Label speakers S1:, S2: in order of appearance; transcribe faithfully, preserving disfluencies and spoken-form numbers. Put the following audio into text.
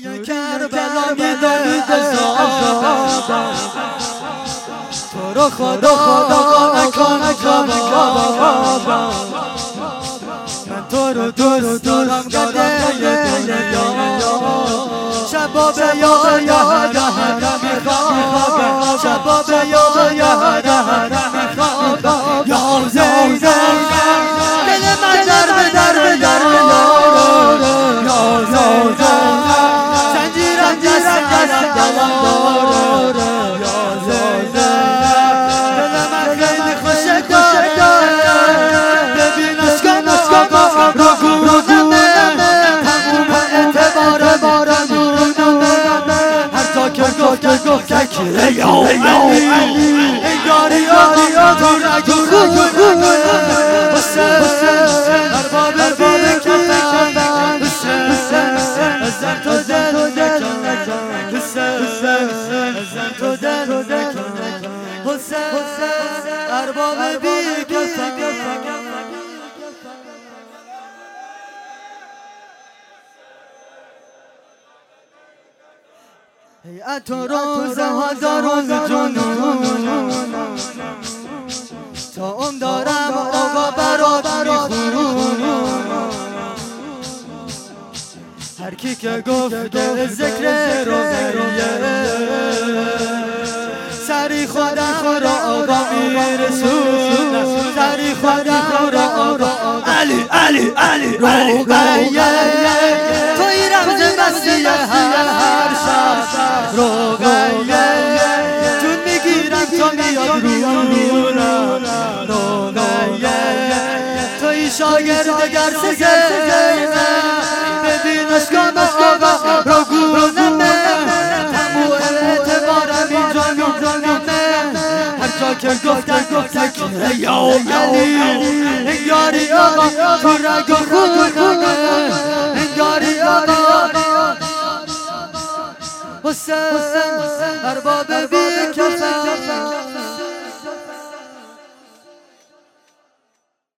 S1: نوری کربلا میده عذابم تو رو خدا خدا نکن کبابم من تو رو دوست دارم گده دنیا شبا به یا یاد هر میخوابم شبا به یا یاد هر میخوابم یا زیزم دل من در به در به در یا زیزم زنجیرم دست دست دلم داره یا زیزم دل من خیلی خوشه داره ببین اشکان آقا رو گورنمه تموم اعتبار بارم هر تا که گفت گفت تکیه یا علی انگاری آقا تو رگو خونه حسین ارباب بی کفن حسین ازم تو دل نکن حسین ازم تو دل نکن حسین ارباب بی کفن هیئت و روزه ها دارون جنون تا اون دارم آقا برات میخونم هر کی که گفته ذکر روزیه سری خودم را آقا میرسون سری خودم را آقا علی علی علی روغیه توی رمز مسیح هر شب روغیه چون میگیرم تو میاد رونم روغیه توی شاگرد گرس زینم ببین اشکان آقا رو گونمه تموم اعتبارم اینجا میدونمه هر جا که گفتن گفتن که یا علی انگاری آقا تو رگ و خونمه انگاری آقا حسین ارباب بی